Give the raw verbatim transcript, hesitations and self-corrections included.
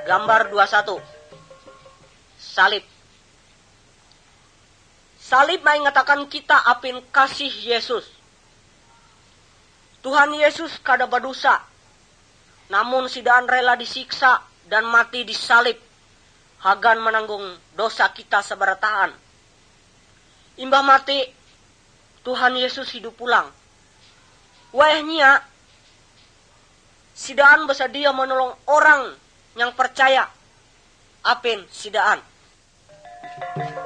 Gambar dua puluh satu. Salib. Salib mengatakan kita apin kasih Yesus. Tuhan Yesus kada berdosa, namun sidaan rela disiksa dan mati di salib, hagan menanggung dosa kita seberataan. Imbah mati, Tuhan Yesus hidup pulang. Wahnya, sidaan bersedia menolong orang yang percaya apin sidaan.